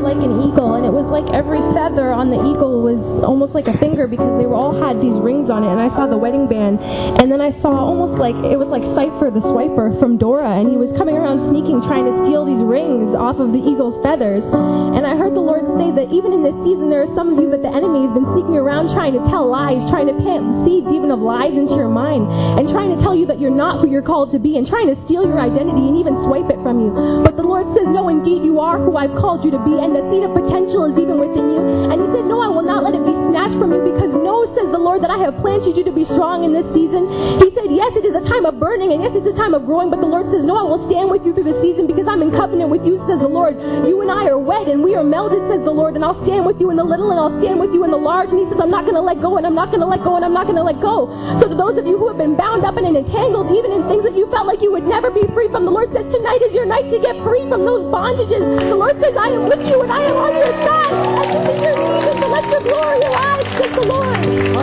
like an eagle, and it was like every feather on the eagle was almost like a finger, because they all had these rings on it. And I saw the wedding band, and then I saw almost like it was like Cypher the Swiper from Dora, and he was coming around sneaking, trying to steal these rings off of the eagle's feathers. And I heard the Lord say that even in this season, there are some of you that the enemy has been sneaking around trying to tell lies, trying to plant the seeds even of lies into your mind, and trying to tell you that you're not who you're called to be, and trying to steal your identity and even swipe it from you. But the Lord says, no, indeed you are who I've called you to be, and the seed of potential is even within you. And he said, no, I will not let it be snatched from you, because no, says the Lord, that I have planted you to be strong in this season. He said, yes, it is a time of burning, and yes, it's a time of growing, but the Lord says, no, I will stand with you through the season, because I'm in covenant with you, says the Lord. You and I are wed, and we are melded, says the Lord, and I'll stand with you in the little, and I'll stand with you in the large. And he says, I'm not going to let go, and I'm not going to let go, and I'm not going to let go. So to those of you who have been bound up and entangled, even in things that you felt like you would never be free from, the Lord says, tonight is your night to get free from those bondages. The Lord says, I am with you, and I am on your side, and this is your season to let your glory arise, says the Lord.